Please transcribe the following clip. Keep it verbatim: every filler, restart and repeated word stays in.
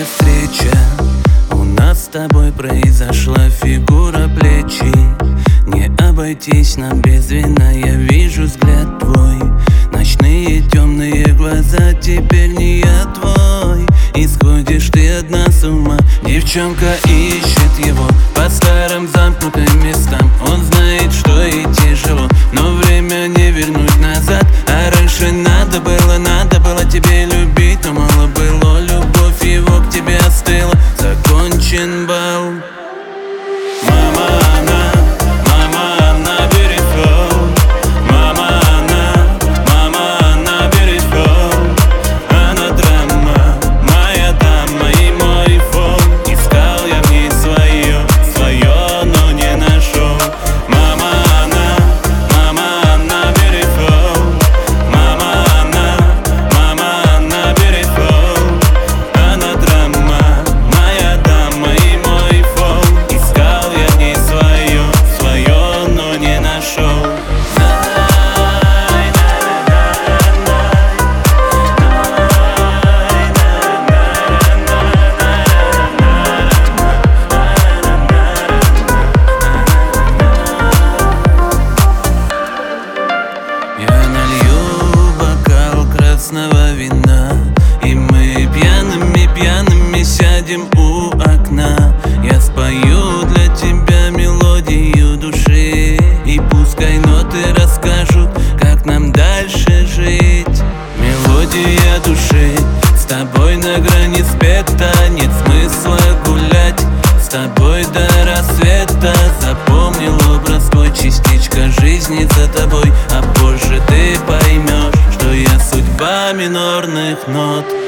встреча, у нас с тобой произошла фигура плечи. Не обойтись нам без вина, я вижу взгляд твой. Ночные темные глаза, теперь не я твой. И сходишь ты одна с ума. Девчонка ищет его по старым замкнутым местам. Он знает, что ей тяжело, но время не вернуть назад. А раньше надо было, надо было тебе любить, но мало было, любовь его к тебе остыла. Закончен бал. Мама, она, мама, она бережет. Мама, она, мама, она бережет. Она драма, моя дама и мой фон. Искал я в ней свое, свое, но не нашел. Мама, она, мама, она бережет. Мама, она, мама, она бережет. Она драма, моя дама и мой фон. Искал я в ней свое, свое, но не нашел. Я налью бокал красного вина, и мы пьяными, пьяными сядем у окна. Я спою для тебя мелодию души, и пускай ноты расскажут, как нам дальше жить. Мелодия души, с тобой на грани спекта. Нет смысла гулять с тобой до рассвета. Запомнил образ твой, частичка жизни за тобой. А позже ты поймешь, что я судьба минорных нот.